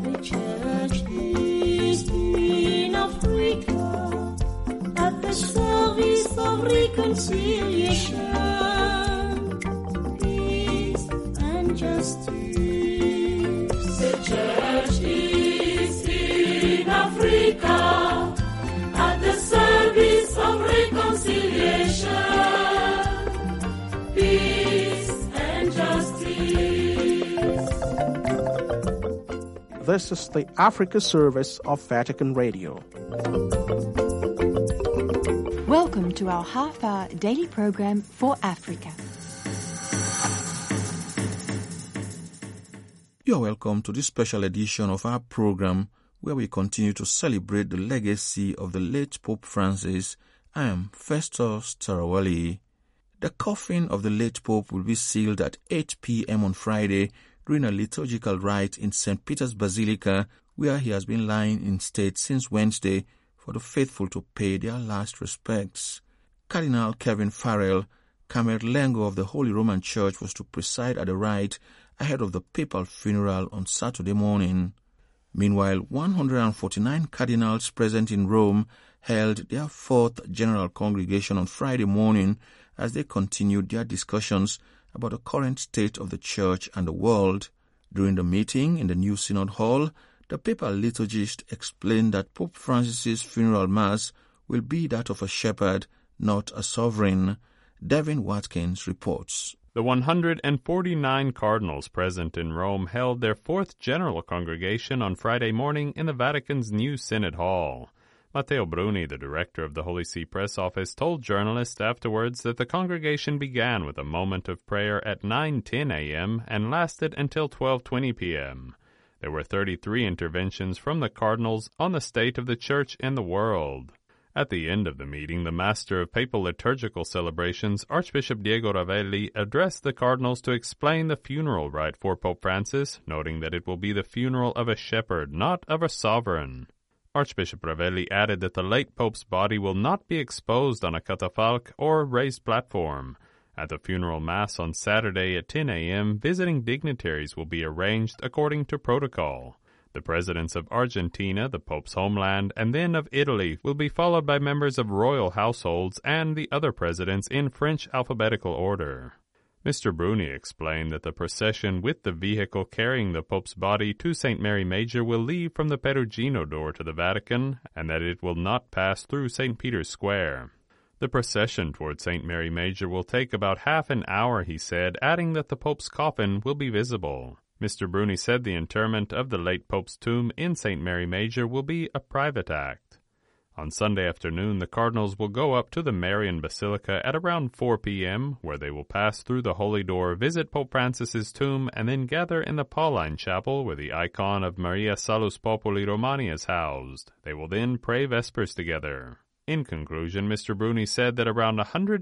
The church is in Africa at the service of reconciliation, peace and justice. The church is in Africa at the service of reconciliation, peace and justice. This is the Africa service of Vatican Radio. Welcome to our half-hour daily program for Africa. You are welcome to this special edition of our program where we continue to celebrate the legacy of the late Pope Francis. I am Festus Tarawali. The coffin of the late Pope will be sealed at 8 p.m. on Friday during a liturgical rite in St. Peter's Basilica, where he has been lying in state since Wednesday for the faithful to pay their last respects. Cardinal Kevin Farrell, Camerlengo of the Holy Roman Church, was to preside at the rite ahead of the papal funeral on Saturday morning. Meanwhile, 149 cardinals present in Rome held their fourth General Congregation on Friday morning as they continued their discussions about the current state of the Church and the world. During the meeting in the new Synod Hall, the papal liturgist explained that Pope Francis's funeral mass will be that of a shepherd, not a sovereign. Devin Watkins reports. The 149 cardinals present in Rome held their fourth General Congregation on Friday morning in the Vatican's new Synod Hall. Matteo Bruni, the director of the Holy See Press Office, told journalists afterwards that the congregation began with a moment of prayer at 9:10 a.m. and lasted until 12:20 p.m. There were 33 interventions from the cardinals on the state of the Church and the world. At the end of the meeting, the Master of Papal Liturgical Celebrations, Archbishop Diego Ravelli, addressed the cardinals to explain the funeral rite for Pope Francis, noting that it will be the funeral of a shepherd, not of a sovereign. Archbishop Ravelli added that the late Pope's body will not be exposed on a catafalque or raised platform. At the funeral mass on Saturday at 10 a.m., visiting dignitaries will be arranged according to protocol. The presidents of Argentina, the Pope's homeland, and then of Italy will be followed by members of royal households and the other presidents in French alphabetical order. Mr. Bruni explained that the procession with the vehicle carrying the Pope's body to St. Mary Major will leave from the Perugino door to the Vatican, and that it will not pass through St. Peter's Square. The procession toward St. Mary Major will take about half an hour, he said, adding that the Pope's coffin will be visible. Mr. Bruni said the interment of the late Pope's tomb in St. Mary Major will be a private act. On Sunday afternoon, the cardinals will go up to the Marian Basilica at around 4 p.m., where they will pass through the Holy Door, visit Pope Francis's tomb, and then gather in the Pauline Chapel, where the icon of Maria Salus Populi Romani is housed. They will then pray Vespers together. In conclusion, Mr. Bruni said that around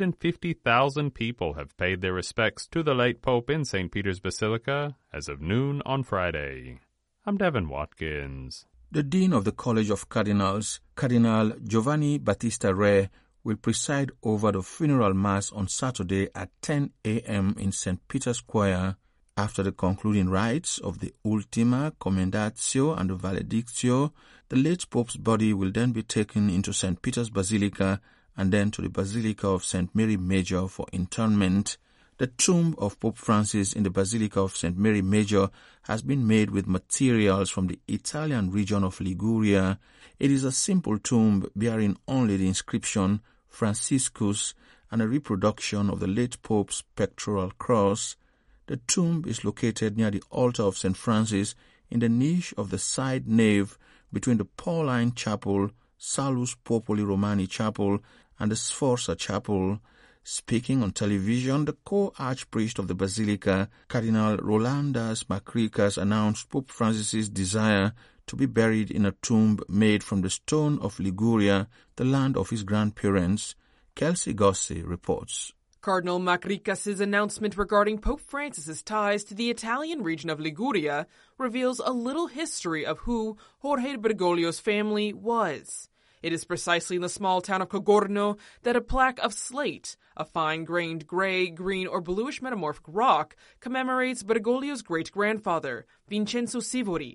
150,000 people have paid their respects to the late Pope in St. Peter's Basilica as of noon on Friday. I'm Devin Watkins. The Dean of the College of Cardinals, Cardinal Giovanni Battista Re, will preside over the funeral mass on Saturday at 10 a.m. in St. Peter's Choir. After the concluding rites of the Ultima Commendatio and the Valedictio, the late Pope's body will then be taken into St. Peter's Basilica and then to the Basilica of St. Mary Major for interment. The tomb of Pope Francis in the Basilica of St. Mary Major has been made with materials from the Italian region of Liguria. It is a simple tomb bearing only the inscription Franciscus and a reproduction of the late Pope's pectoral cross. The tomb is located near the altar of St. Francis in the niche of the side nave between the Pauline Chapel, Salus Populi Romani Chapel, and the Sforza Chapel. Speaking on television, the co-archpriest of the Basilica, Cardinal Rolandas Macricas, announced Pope Francis's desire to be buried in a tomb made from the stone of Liguria, the land of his grandparents. Kelsey Gossi reports. Cardinal Macricas' announcement regarding Pope Francis' ties to the Italian region of Liguria reveals a little history of who Jorge Bergoglio's family was. It is precisely in the small town of Cogorno that a plaque of slate, a fine-grained gray, green, or bluish metamorphic rock, commemorates Bergoglio's great-grandfather, Vincenzo Sivori.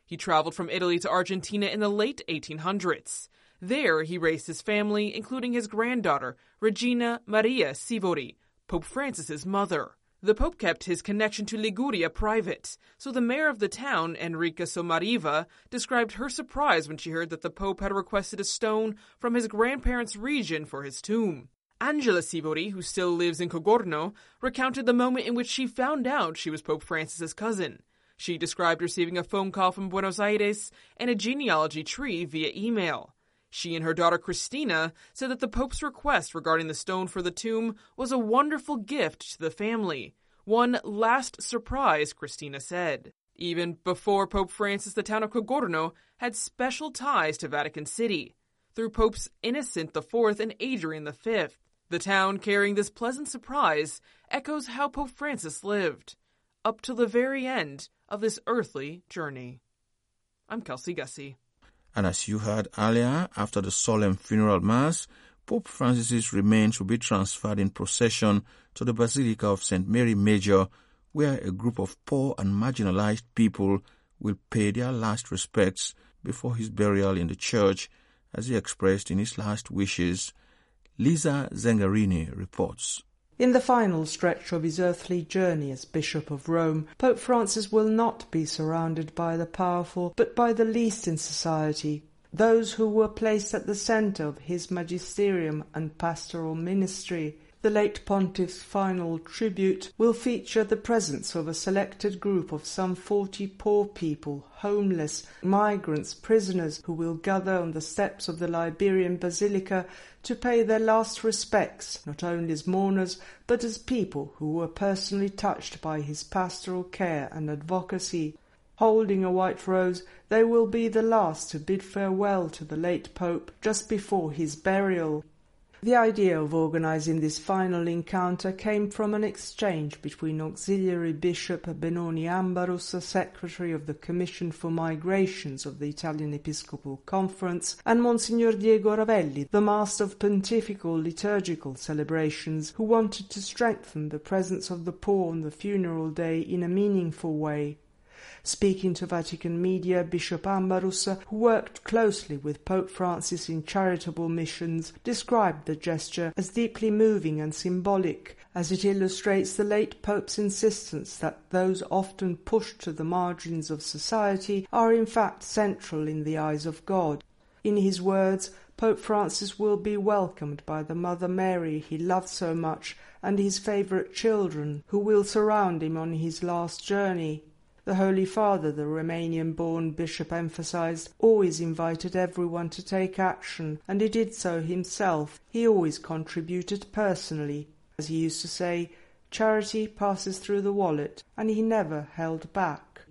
He traveled from Italy to Argentina in the late 1800s. There, he raised his family, including his granddaughter, Regina Maria Sivori, Pope Francis's mother. The Pope kept his connection to Liguria private, so the mayor of the town, Enrica Somariva, described her surprise when she heard that the Pope had requested a stone from his grandparents' region for his tomb. Angela Sivori, who still lives in Cogorno, recounted the moment in which she found out she was Pope Francis's cousin. She described receiving a phone call from Buenos Aires and a genealogy tree via email. She and her daughter Christina said that the Pope's request regarding the stone for the tomb was a wonderful gift to the family. One last surprise, Christina said. Even before Pope Francis, the town of Cogorno had special ties to Vatican City, through Popes Innocent IV and Adrian V. The town carrying this pleasant surprise echoes how Pope Francis lived, up till the very end of this earthly journey. I'm Kelsey Gussie. And as you heard earlier, after the solemn funeral mass, Pope Francis's remains will be transferred in procession to the Basilica of St. Mary Major, where a group of poor and marginalized people will pay their last respects before his burial in the church, as he expressed in his last wishes. Lisa Zengarini reports. In the final stretch of his earthly journey as Bishop of Rome, Pope Francis will not be surrounded by the powerful, but by the least in society, those who were placed at the centre of his magisterium and pastoral ministry. The late Pontiff's final tribute will feature the presence of a selected group of some 40 poor people, homeless, migrants, prisoners, who will gather on the steps of the Liberian Basilica to pay their last respects, not only as mourners, but as people who were personally touched by his pastoral care and advocacy. Holding a white rose, they will be the last to bid farewell to the late Pope just before his burial. The idea of organising this final encounter came from an exchange between Auxiliary Bishop Benoni Ambarus, Secretary of the Commission for Migrations of the Italian Episcopal Conference, and Monsignor Diego Ravelli, the Master of Pontifical Liturgical Celebrations, who wanted to strengthen the presence of the poor on the funeral day in a meaningful way. Speaking to Vatican media, Bishop Ambarus, who worked closely with Pope Francis in charitable missions, described the gesture as deeply moving and symbolic, as it illustrates the late Pope's insistence that those often pushed to the margins of society are in fact central in the eyes of God. In his words, Pope Francis will be welcomed by the Mother Mary he loved so much and his favourite children, who will surround him on his last journey. The Holy Father, the Romanian-born bishop emphasized, always invited everyone to take action, and he did so himself. He always contributed personally. As he used to say, charity passes through the wallet, and he never held back.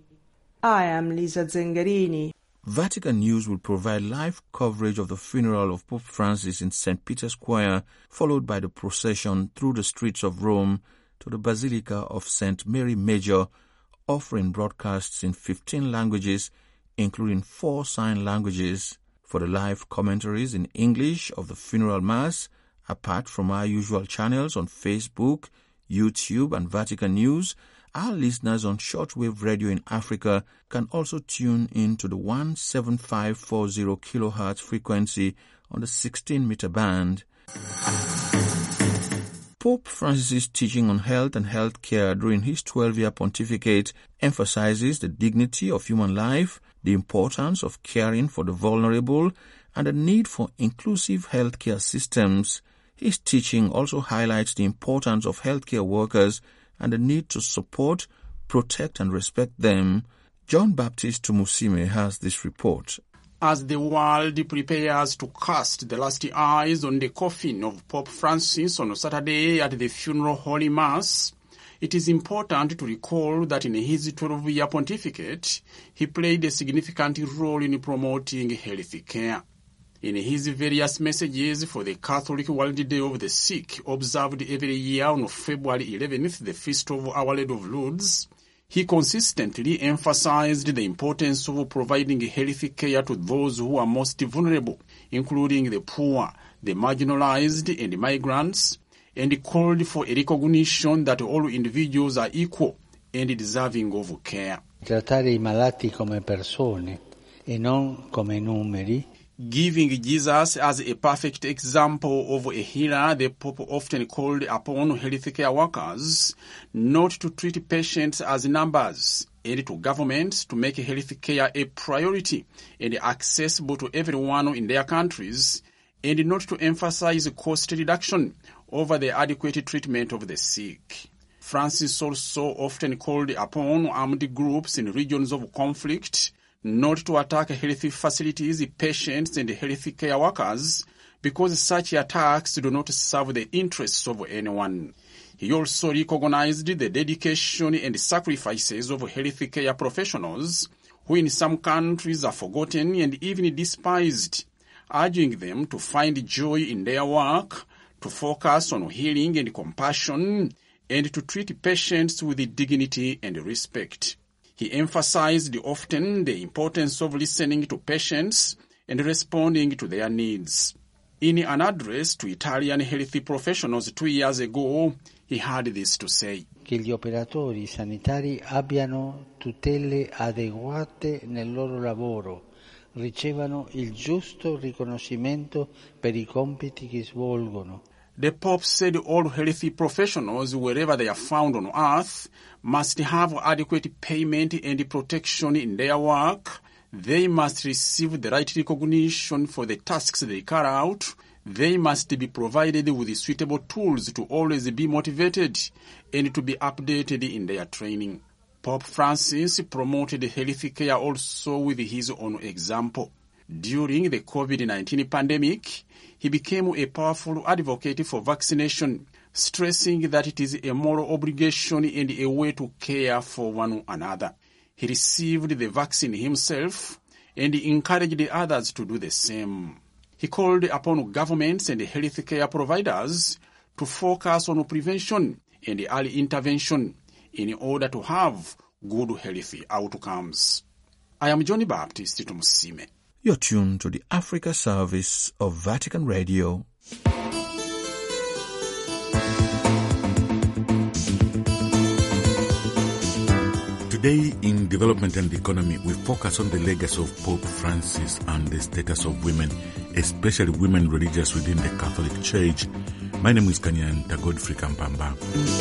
I am Lisa Zengarini. Vatican News will provide live coverage of the funeral of Pope Francis in St. Peter's Choir, followed by the procession through the streets of Rome to the Basilica of St. Mary Major, offering broadcasts in 15 languages, including 4 sign languages. For the live commentaries in English of the funeral mass, apart from our usual channels on Facebook, YouTube, and Vatican News, our listeners on shortwave radio in Africa can also tune in to the 17540 kHz frequency on the 16-meter band. Pope Francis' teaching on health and health care during his 12-year pontificate emphasizes the dignity of human life, the importance of caring for the vulnerable, and the need for inclusive healthcare systems. His teaching also highlights the importance of healthcare workers and the need to support, protect, and respect them. John Baptist Tumusime has this report. As the world prepares to cast the last eyes on the coffin of Pope Francis on Saturday at the funeral Holy Mass, it is important to recall that in his 12-year pontificate, he played a significant role in promoting health care. In his various messages for the Catholic World Day of the Sick, observed every year on February 11th, the feast of Our Lady of Lourdes, he consistently emphasized the importance of providing health care to those who are most vulnerable, including the poor, the marginalized, and migrants, and called for a recognition that all individuals are equal and deserving of care. Trattare I malati come persone e non come numeri. Giving Jesus as a perfect example of a healer, the Pope often called upon healthcare workers not to treat patients as numbers, and to governments to make healthcare a priority and accessible to everyone in their countries, and not to emphasize cost reduction over the adequate treatment of the sick. Francis also often called upon armed groups in regions of conflict not to attack health facilities, patients, and healthcare workers, because such attacks do not serve the interests of anyone. He also recognized the dedication and sacrifices of healthcare professionals, who in some countries are forgotten and even despised, urging them to find joy in their work, to focus on healing and compassion, and to treat patients with dignity and respect. He emphasized often the importance of listening to patients and responding to their needs. In an address to Italian health professionals 2 years ago, he had this to say: Che gli operatori sanitari abbiano tutele adeguate nel loro lavoro, ricevano il giusto riconoscimento per I compiti che svolgono. The Pope said all health professionals, wherever they are found on earth, must have adequate payment and protection in their work. They must receive the right recognition for the tasks they carry out. They must be provided with suitable tools to always be motivated and to be updated in their training. Pope Francis promoted healthcare also with his own example. During the COVID-19 pandemic, he became a powerful advocate for vaccination, stressing that it is a moral obligation and a way to care for one another. He received the vaccine himself and encouraged others to do the same. He called upon governments and healthcare providers to focus on prevention and early intervention in order to have good health outcomes. I am Johnny Baptist Tumusime. You're tuned to the Africa service of Vatican Radio. Today in Development and Economy, we focus on the legacy of Pope Francis and the status of women, especially women religious within the Catholic Church. My name is Kanyanta Godfrey Kampamba.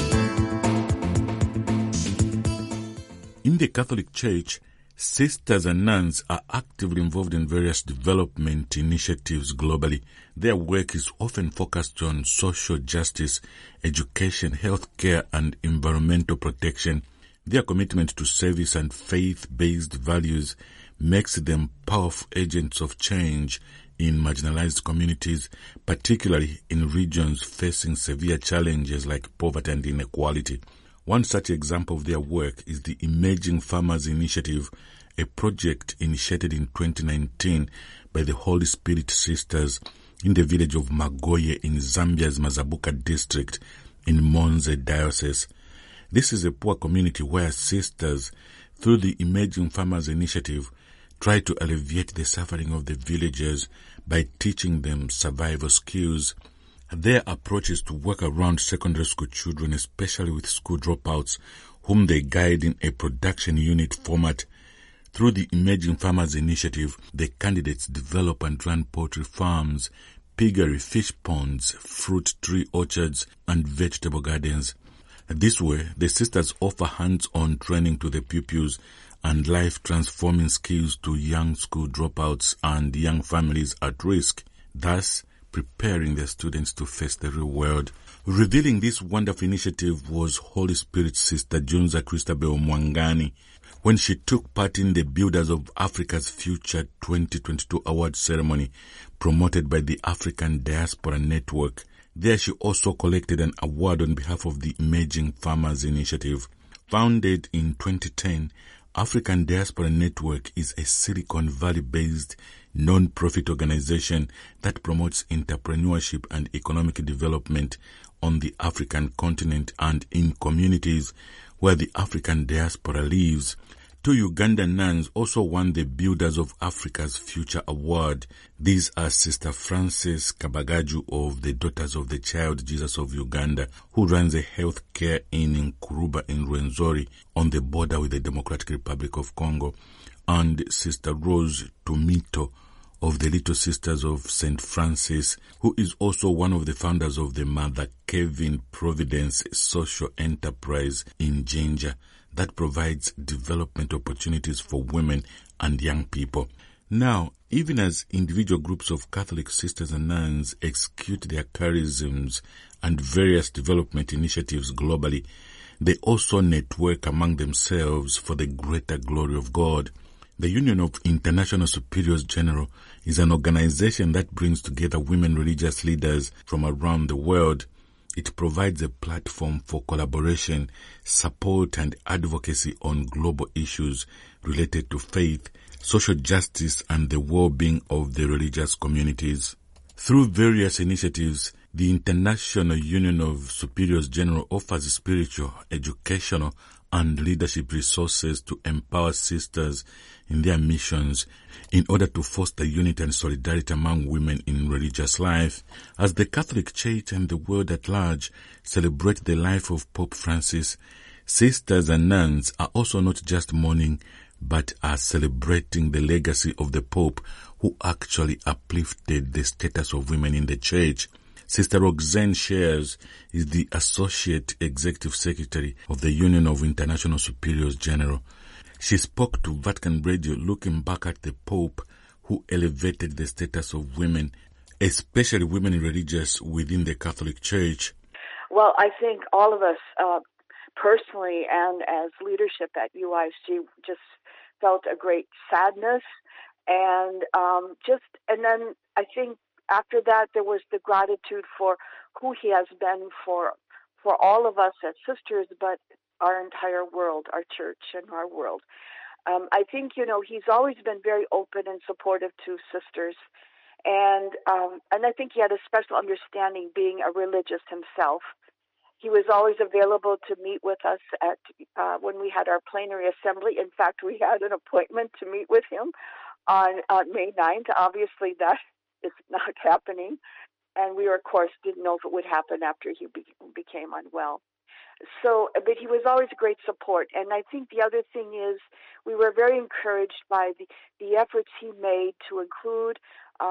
In the Catholic Church, sisters and nuns are actively involved in various development initiatives globally. Their work is often focused on social justice, education, healthcare, and environmental protection. Their commitment to service and faith-based values makes them powerful agents of change in marginalized communities, particularly in regions facing severe challenges like poverty and inequality. One such example of their work is the Emerging Farmers Initiative, a project initiated in 2019 by the Holy Spirit Sisters in the village of Magoye in Zambia's Mazabuka district in Monze Diocese. This is a poor community where sisters, through the Emerging Farmers Initiative, try to alleviate the suffering of the villagers by teaching them survival skills. Their approach is to work around secondary school children, especially with school dropouts, whom they guide in a production unit format. Through the Emerging Farmers Initiative, the candidates develop and run poultry farms, piggery, fish ponds, fruit tree orchards, and vegetable gardens. This way, the sisters offer hands-on training to the pupils and life-transforming skills to young school dropouts and young families at risk, thus preparing the students to face the real world. Revealing this wonderful initiative was Holy Spirit Sister Junza Christabel Mwangani when she took part in the Builders of Africa's Future 2022 award ceremony promoted by the African Diaspora Network. There she also collected an award on behalf of the Emerging Farmers Initiative. Founded in 2010, African Diaspora Network is a Silicon Valley-based non-profit organization that promotes entrepreneurship and economic development on the African continent and in communities where the African diaspora lives. two Ugandan nuns also won the Builders of Africa's Future Award. These are Sister Frances Kabagaju of the Daughters of the Child Jesus of Uganda, who runs a health care inn in Kuruba in Rwenzori on the border with the Democratic Republic of Congo, and Sister Rose Tumito of the Little Sisters of St. Francis, who is also one of the founders of the Mother Kevin Providence social enterprise in Jinja that provides development opportunities for women and young people. Now, even as individual groups of Catholic sisters and nuns execute their charisms and various development initiatives globally, they also network among themselves for the greater glory of God. The Union of International Superiors General is an organization that brings together women religious leaders from around the world. It provides a platform for collaboration, support, and advocacy on global issues related to faith, social justice, and the well-being of the religious communities. Through various initiatives, the International Union of Superiors General offers spiritual, educational, and leadership resources to empower sisters in their missions in order to foster unity and solidarity among women in religious life. As the Catholic Church and the world at large celebrate the life of Pope Francis, sisters and nuns are also not just mourning, but are celebrating the legacy of the Pope, who actually uplifted the status of women in the Church. Sister Roxanne Shares is the Associate Executive Secretary of the Union of International Superiors General. She spoke to Vatican Radio looking back at the Pope, who elevated the status of women, especially women religious within the Catholic Church. Well, I think all of us personally and as leadership at UISG just felt a great sadness, and then I think after that, there was the gratitude for who he has been for all of us as sisters, but our entire world, our church and our world. I think, he's always been very open and supportive to sisters. And I think he had a special understanding being a religious himself. He was always available to meet with us at when we had our plenary assembly. In fact, we had an appointment to meet with him on May 9th. Obviously, that is not happening. And we, of course, didn't know if it would happen after he became unwell. So, but he was always a great support. And I think the other thing is we were very encouraged by the efforts he made to include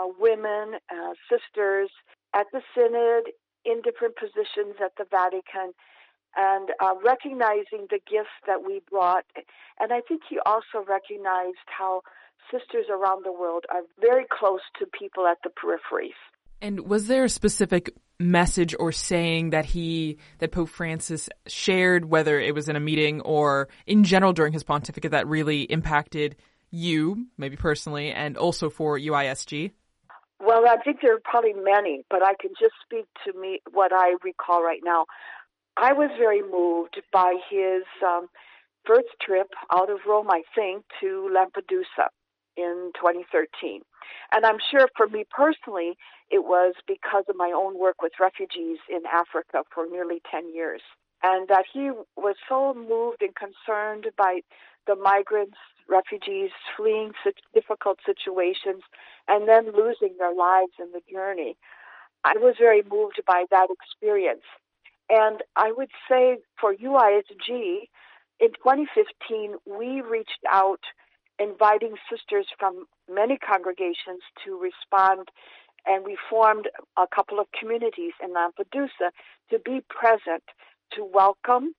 women, sisters at the Synod, in different positions at the Vatican, and recognizing the gifts that we brought. And I think he also recognized how sisters around the world are very close to people at the peripheries. And was there a specific message or saying that Pope Francis shared, whether it was in a meeting or in general during his pontificate, that really impacted you, maybe personally, and also for UISG? Well, I think there are probably many, but I can just speak to me what I recall right now. I was very moved by his first trip out of Rome, I think, to Lampedusa in 2013. And I'm sure for me personally, it was because of my own work with refugees in Africa for nearly 10 years. And that he was so moved and concerned by the migrants, refugees fleeing such difficult situations and then losing their lives in the journey. I was very moved by that experience. And I would say for UISG, in 2015, we reached out inviting sisters from many congregations to respond, and we formed a couple of communities in Lampedusa to be present, to welcome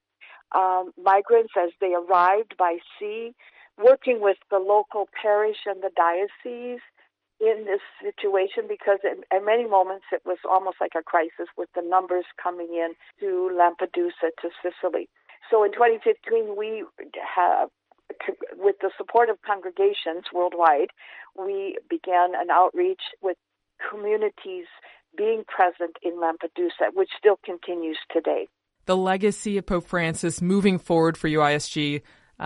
migrants as they arrived by sea, working with the local parish and the diocese in this situation, because at many moments it was almost like a crisis with the numbers coming in to Lampedusa, to Sicily. So in 2015, we have, with the support of congregations worldwide, we began an outreach with communities being present in Lampedusa, which still continues today. The legacy of Pope Francis moving forward for UISG,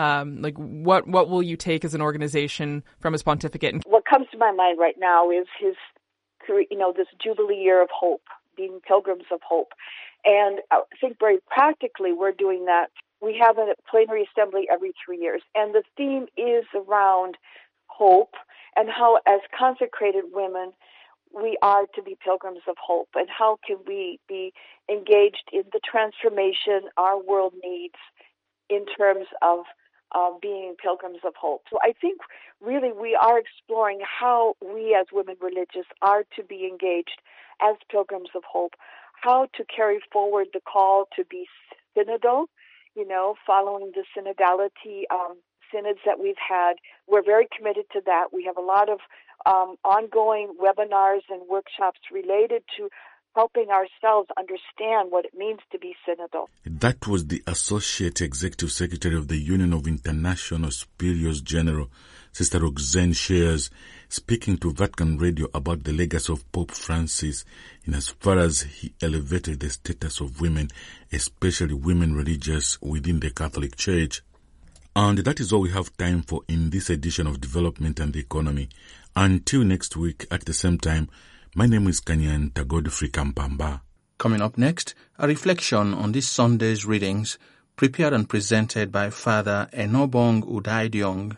what will you take as an organization from his pontificate? What comes to my mind right now is his, this Jubilee year of hope, being pilgrims of hope. And I think very practically we're doing that we have a plenary assembly every 3 years, and the theme is around hope and how, as consecrated women, we are to be pilgrims of hope, and how can we be engaged in the transformation our world needs in terms of being pilgrims of hope. So I think really we are exploring how we as women religious are to be engaged as pilgrims of hope, how to carry forward the call to be synodal, following the synodality synods that we've had. We're very committed to that. We have a lot of ongoing webinars and workshops related to helping ourselves understand what it means to be synodal. That was the Associate Executive Secretary of the Union of International Superiors General, Sister Roxanne Shears, speaking to Vatican Radio about the legacy of Pope Francis in as far as he elevated the status of women, especially women religious within the Catholic Church. And that is all we have time for in this edition of Development and the Economy. Until next week at the same time, my name is Kanyanta Godfrey Kampamba. Coming up next, a reflection on this Sunday's readings, prepared and presented by Father Enobong Udaidiong.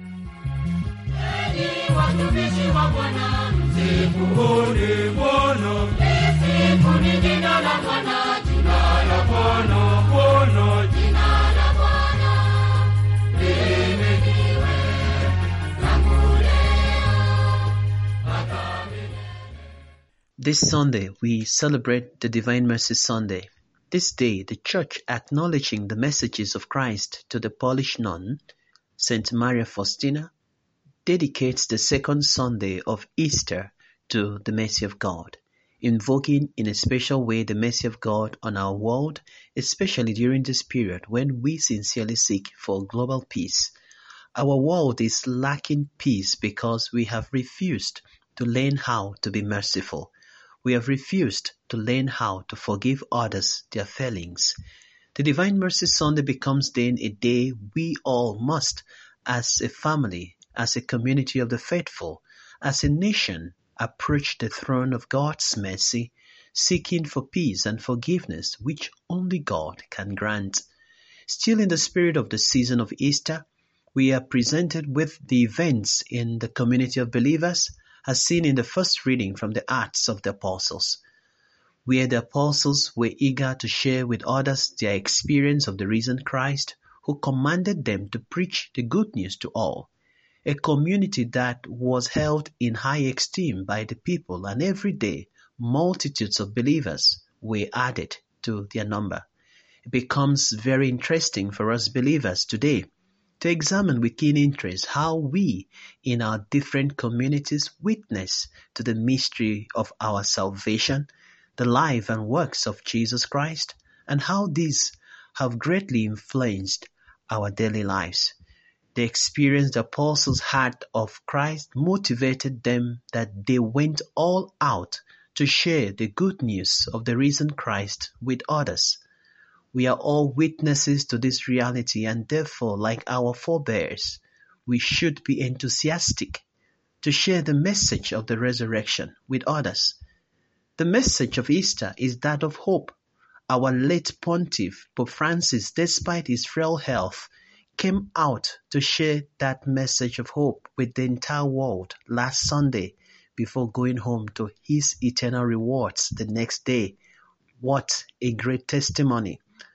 This Sunday, we celebrate the Divine Mercy Sunday. This day, the Church, acknowledging the messages of Christ to the Polish nun, St. Maria Faustina, dedicates the second Sunday of Easter to the mercy of God, invoking in a special way the mercy of God on our world, especially during this period when we sincerely seek for global peace. Our world is lacking peace because we have refused to learn how to be merciful. We have refused to learn how to forgive others their failings. The Divine Mercy Sunday becomes then a day we all must, as a family, as a community of the faithful, as a nation, approach the throne of God's mercy, seeking for peace and forgiveness which only God can grant. Still in the spirit of the season of Easter, we are presented with the events in the community of believers as seen in the first reading from the Acts of the Apostles, where the apostles were eager to share with others their experience of the risen Christ, who commanded them to preach the good news to all. A community that was held in high esteem by the people, and every day multitudes of believers were added to their number. It becomes very interesting for us believers today to examine with keen interest how we, in our different communities, witness to the mystery of our salvation, the life and works of Jesus Christ, and how these have greatly influenced our daily lives. The experience the apostles had of Christ motivated them that they went all out to share the good news of the risen Christ with others. We are all witnesses to this reality, and therefore, like our forebears, we should be enthusiastic to share the message of the resurrection with others. The message of Easter is that of hope. Our late Pontiff, Pope Francis, despite his frail health, came out to share that message of hope with the entire world last Sunday before going home to his eternal rewards the next day. What a great testimony!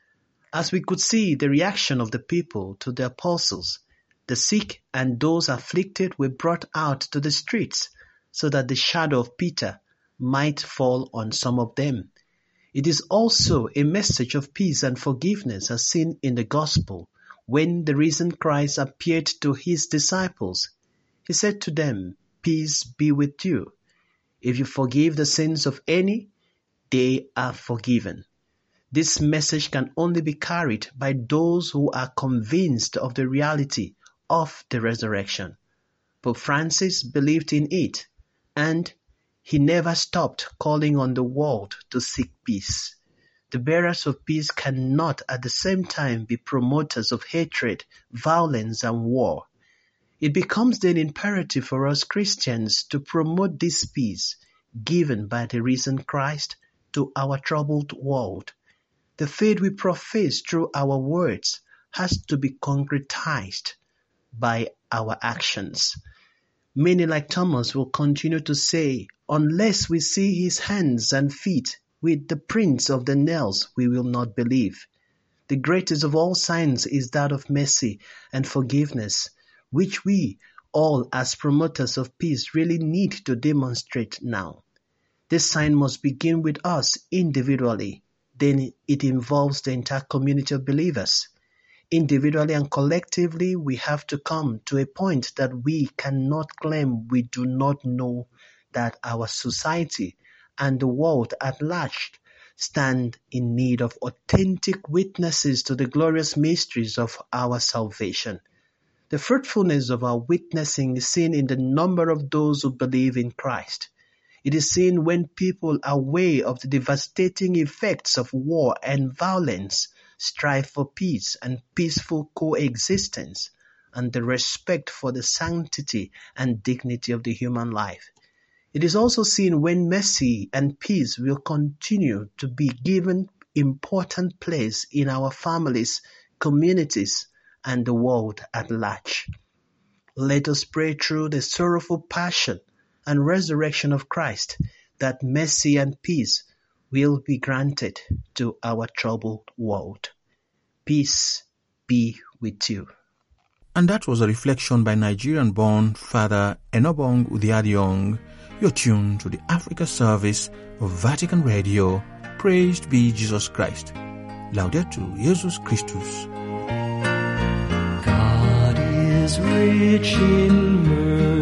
As we could see the reaction of the people to the apostles, the sick and those afflicted were brought out to the streets so that the shadow of Peter might fall on some of them. It is also a message of peace and forgiveness as seen in the gospel. When the risen Christ appeared to his disciples, he said to them, "Peace be with you. If you forgive the sins of any, they are forgiven." This message can only be carried by those who are convinced of the reality of the resurrection. Pope Francis believed in it, and he never stopped calling on the world to seek peace. The bearers of peace cannot at the same time be promoters of hatred, violence, and war. It becomes then imperative for us Christians to promote this peace given by the risen Christ to our troubled world. The faith we profess through our words has to be concretized by our actions. Many, like Thomas, will continue to say, unless we see his hands and feet with the prints of the nails, we will not believe. The greatest of all signs is that of mercy and forgiveness, which we all as promoters of peace really need to demonstrate now. This sign must begin with us individually. Then it involves the entire community of believers. Individually and collectively, we have to come to a point that we cannot claim we do not know that our society and the world at large stand in need of authentic witnesses to the glorious mysteries of our salvation. The fruitfulness of our witnessing is seen in the number of those who believe in Christ. It is seen when people are aware of the devastating effects of war and violence, strive for peace and peaceful coexistence, and the respect for the sanctity and dignity of the human life. It is also seen when mercy and peace will continue to be given important place in our families, communities, and the world at large. Let us pray through the sorrowful passion and resurrection of Christ that mercy and peace will be granted to our troubled world. Peace be with you. And that was a reflection by Nigerian-born Father Enobong Udiadiong. You're tuned to the Africa service of Vatican Radio. Praised be Jesus Christ. Laudetur Jesus Christus. God is rich in mercy